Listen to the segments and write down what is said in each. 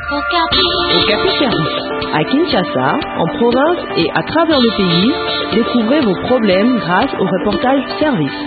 Okapi Service. À Kinshasa, en province et à travers le pays, découvrez vos problèmes grâce au reportage service.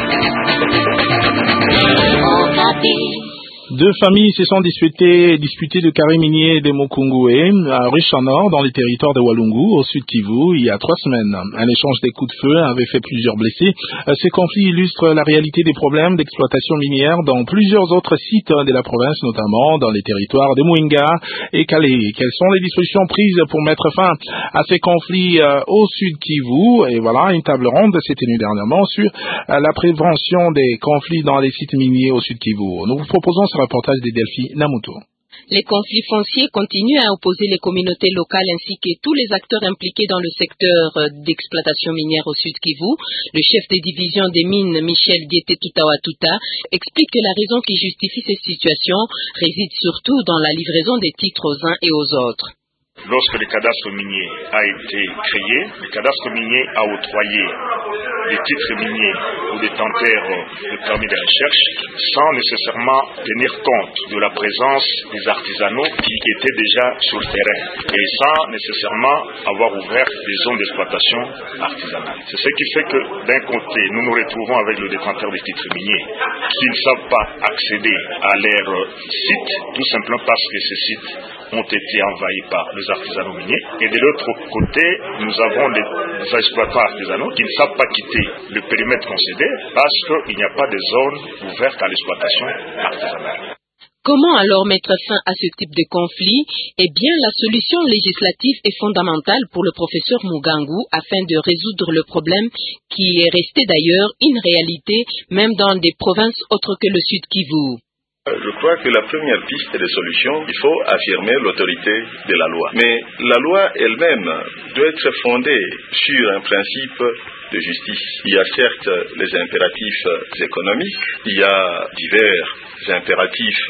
Deux familles se sont disputées de carrés miniers de Mukungwe, à Ruche-en-Nord, dans les territoires de Walungu, au sud Kivu, il y a 3 semaines. Un échange des coups de feu avait fait plusieurs blessés. Ces conflits illustrent la réalité des problèmes d'exploitation minière dans plusieurs autres sites de la province, notamment dans les territoires de Mwenga et Calais. Quelles sont les dispositions prises pour mettre fin à ces conflits au sud Kivu? Et voilà, une table ronde s'est tenue dernièrement sur la prévention des conflits dans les sites miniers au sud Kivu. Nous vous proposons ce reportage de Delphi Namuto. Les conflits fonciers continuent à opposer les communautés locales ainsi que tous les acteurs impliqués dans le secteur d'exploitation minière au sud Kivu. Le chef des divisions des mines, Michel Diete-Tutawatuta, explique que la raison qui justifie ces situations réside surtout dans la livraison des titres aux uns et aux autres. Lorsque le cadastre minier a été créé, le cadastre minier a octroyé les titres miniers aux détenteurs de permis de recherche sans nécessairement tenir compte de la présence des artisanaux qui étaient déjà sur le terrain et sans nécessairement avoir ouvert des zones d'exploitation artisanale. C'est ce qui fait que d'un côté, nous nous retrouvons avec le détenteur des titres miniers qui ne savent pas accéder à leur site, tout simplement parce que ces sites ont été envahis par les artisanaux miniers. Et de l'autre côté, nous avons les exploitants artisanaux qui ne savent pas quitter le périmètre concédé parce qu'il n'y a pas de zone ouverte à l'exploitation artisanale. Comment alors mettre fin à ce type de conflit? Eh bien, la solution législative est fondamentale pour le professeur Mugangu afin de résoudre le problème qui est resté d'ailleurs une réalité même dans des provinces autres que le sud Kivu. Je crois que la première piste de solution, il faut affirmer l'autorité de la loi. Mais la loi elle-même doit être fondée sur un principe de justice. Il y a certes les impératifs économiques, il y a divers impératifs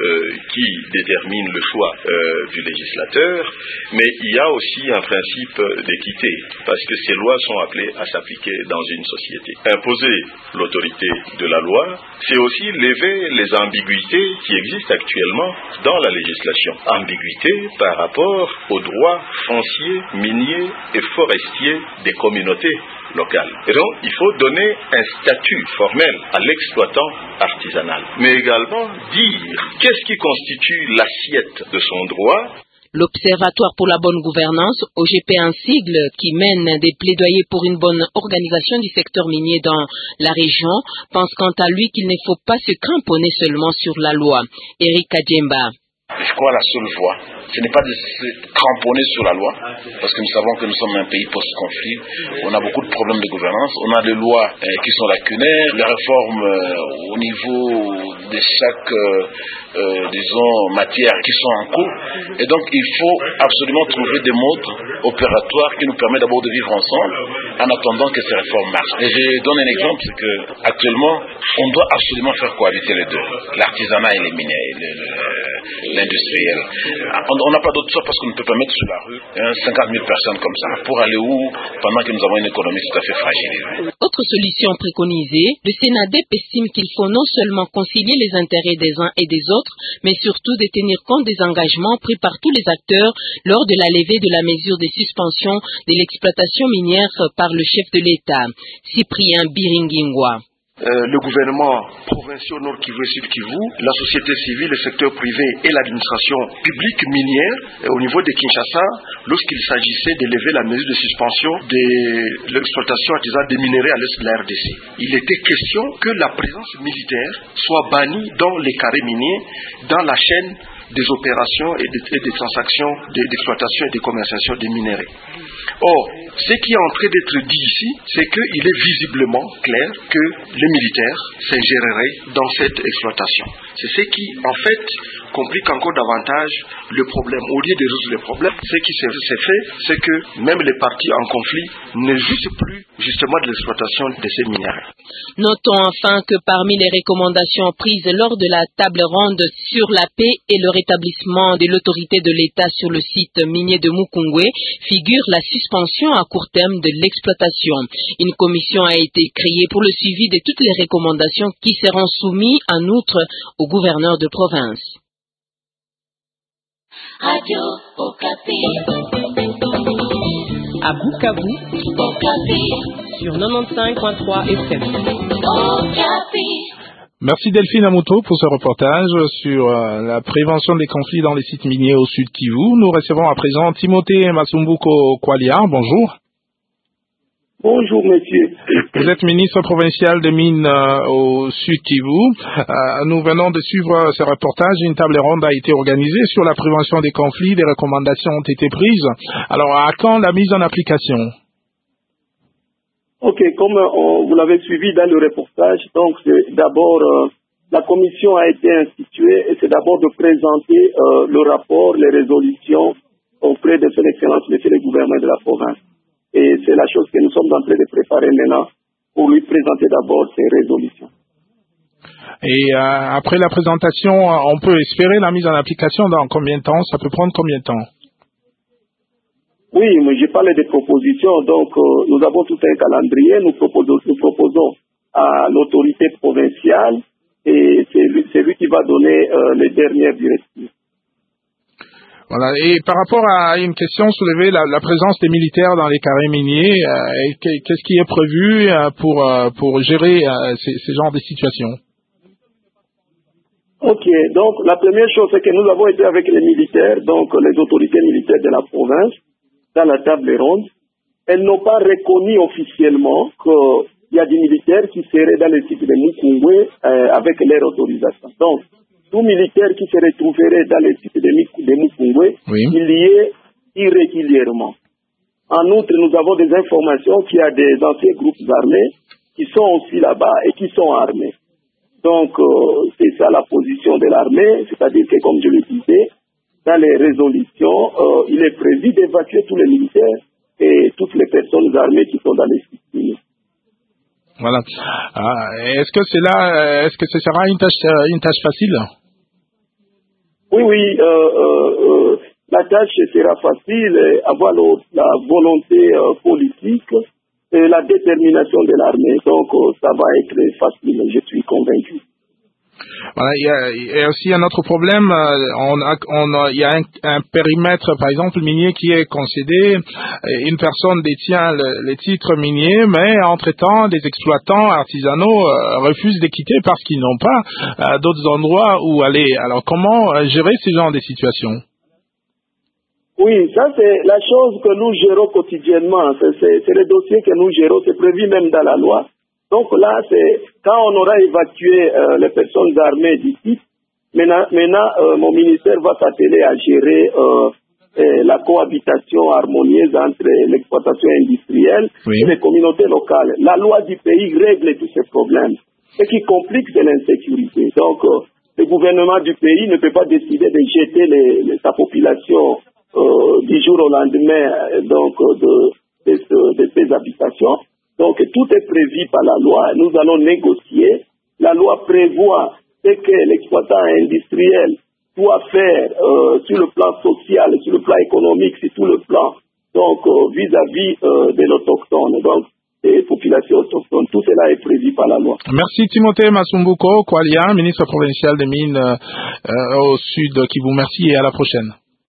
qui déterminent le choix du législateur, mais il y a aussi un principe d'équité, parce que ces lois sont appelées à s'appliquer dans une société. Imposer l'autorité de la loi, c'est aussi lever les ambiguïtés qui existent actuellement dans la législation. Ambiguïtés par rapport aux droits fonciers, miniers et forestiers des communautés locales. Et donc, il faut donner un statut formel à l'exploitant artisanal, mais également dire qu'est-ce qui constitue l'assiette de son droit. L'Observatoire pour la bonne gouvernance, OGP en sigle, qui mène des plaidoyers pour une bonne organisation du secteur minier dans la région, pense quant à lui qu'il ne faut pas se cramponner seulement sur la loi. Eric Adjemba. Je crois la seule voie, ce n'est pas de se cramponner sur la loi, parce que nous savons que nous sommes un pays post-conflit, on a beaucoup de problèmes de gouvernance, on a des lois qui sont lacunaires, les réformes au niveau de chaque, matière qui sont en cours, et donc il faut absolument trouver des modes opératoires qui nous permettent d'abord de vivre ensemble, en attendant que ces réformes marchent. Et je donne un exemple, c'est que actuellement, on doit absolument faire cohabiter les deux, l'artisanat et les miniers, l'industriel. On n'a pas d'autre choix parce qu'on ne peut pas mettre sur la rue 50 000 personnes comme ça. Pour aller où pendant que nous avons une économie tout à fait fragilisée? Autre solution préconisée, le Sénadep estime qu'il faut non seulement concilier les intérêts des uns et des autres, mais surtout de tenir compte des engagements pris par tous les acteurs lors de la levée de la mesure de suspension de l'exploitation minière par le chef de l'État, Cyprien Biringingwa. Le gouvernement provincial Nord Kivu et Sud Kivu, la société civile, le secteur privé et l'administration publique minière au niveau de Kinshasa, lorsqu'il s'agissait de lever la mesure de suspension de l'exploitation artisanale des minerais à l'est de la RDC. Il était question que la présence militaire soit bannie dans les carrés miniers, dans la chaîne des opérations et des transactions d'exploitation et de commercialisation des minerais. Or, ce qui est en train d'être dit ici, c'est qu'il est visiblement clair que les militaires s'ingéreraient dans cette exploitation. C'est ce qui, en fait, complique encore davantage le problème. Au lieu de résoudre le problème, ce qui s'est fait, c'est que même les parties en conflit ne jouissent plus justement de l'exploitation de ces minerais. Notons enfin que parmi les recommandations prises lors de la table ronde sur la paix et le rétablissement de l'autorité de l'État sur le site minier de Mukungwe figure la suspension à court terme de l'exploitation. Une commission a été créée pour le suivi de toutes les recommandations qui seront soumises en outre au gouverneur de province. Radio Okapi. À Bukavu, Okapi. sur 95.3 FM. Okapi. Merci Delphine Amuto pour ce reportage sur la prévention des conflits dans les sites miniers au Sud Kivu. Nous recevons à présent Timothée Masumbuko Kwalia. Bonjour. Bonjour, monsieur. Vous êtes ministre provincial des Mines au Sud Kivu. Nous venons de suivre ce reportage. Une table ronde a été organisée sur la prévention des conflits. Des recommandations ont été prises. Alors, à quand la mise en application? Ok, comme vous l'avez suivi dans le reportage, donc c'est d'abord la commission a été instituée et c'est d'abord de présenter le rapport, les résolutions auprès de son Excellence, Monsieur le gouverneur de la province. Et c'est la chose que nous sommes en train de préparer maintenant pour lui présenter d'abord ces résolutions. Et après la présentation, on peut espérer la mise en application dans combien de temps? Ça peut prendre combien de temps? Oui, mais j'ai parlé des propositions. Donc, nous avons tout un calendrier. Nous proposons à l'autorité provinciale et c'est lui qui va donner les dernières directives. Voilà. Et par rapport à une question soulevée, la présence des militaires dans les carrés miniers, qu'est-ce qui est prévu pour gérer ces genres de situations? Ok, donc la première chose, c'est que nous avons été avec les militaires, donc les autorités militaires de la province, dans la table ronde. Elles n'ont pas reconnu officiellement qu'il y a des militaires qui seraient dans le site de Mukungwe avec leur autorisation. Donc, tout militaire qui se retrouverait dans le site de Mukungwe, il y est irrégulièrement. En outre, nous avons des informations qu'il y a des anciens groupes armés qui sont aussi là-bas et qui sont armés. Donc, c'est ça la position de l'armée, c'est-à-dire que, comme je le disais, dans les résolutions, il est prévu d'évacuer tous les militaires et toutes les personnes armées qui sont dans les sites. Voilà. Est-ce que ce sera une tâche facile? Oui. La tâche sera facile, avoir la volonté politique et la détermination de l'armée. Donc, ça va être facile, je suis convaincu. Voilà, il y a aussi un autre problème. Il y a un périmètre, par exemple, minier qui est concédé. Une personne détient les titres miniers, mais entre-temps, des exploitants artisanaux refusent de quitter parce qu'ils n'ont pas d'autres endroits où aller. Alors, comment gérer ces genres de situations? Oui, ça c'est la chose que nous gérons quotidiennement. C'est le dossier que nous gérons, c'est prévu même dans la loi. Donc là, c'est quand on aura évacué les personnes armées d'ici, maintenant mon ministère va s'atteler à gérer la cohabitation harmonieuse entre l'exploitation industrielle et les communautés locales. La loi du pays règle tous ces problèmes. Ce qui complique, c'est l'insécurité. Donc, le gouvernement du pays ne peut pas décider de jeter sa population du jour au lendemain de ces habitations. Donc, tout est prévu par la loi. Nous allons négocier. La loi prévoit ce que l'exploitant industriel doit faire sur le plan social, sur le plan économique, sur tout le plan, donc vis-à-vis de l'autochtone. Donc, les populations autochtones, tout cela est prévu par la loi. Merci Timothée Masumbuko Kwalia, ministre provincial des Mines au Sud Kivu. Merci et à la prochaine.